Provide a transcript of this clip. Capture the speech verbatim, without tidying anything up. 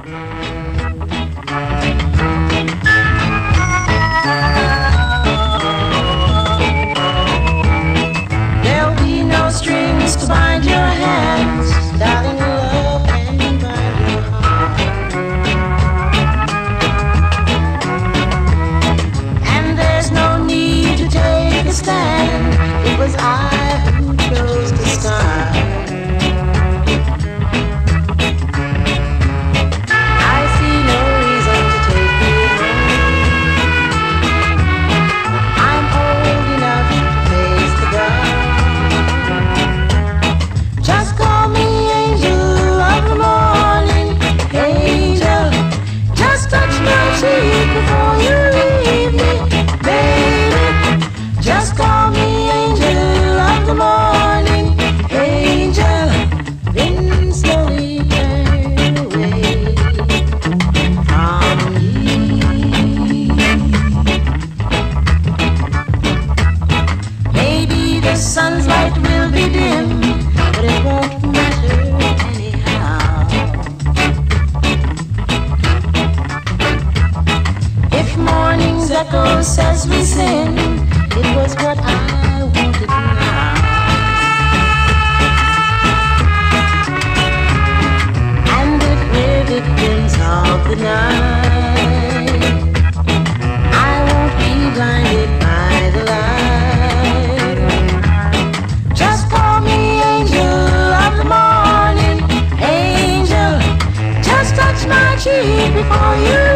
There'll be no strings to bind your hands, darling, love and bind your heart. And there's no need to take a stand. It was I who chose to start. I see no reason to take you home. I'm old enough to face the ground. Just call me angel of the morning, angel. Just touch my cheek before you leave me, baby. Just call me angel of the morning, angel. Then slowly turn away from me. Maybe the sun's light will be dim, but it won't matter anyhow. If morning's echo says we sin, it was what I wanted now. And if we're victims of the night, I won't be blinded by the light. Just call me angel of the morning, angel. Just touch my cheek before you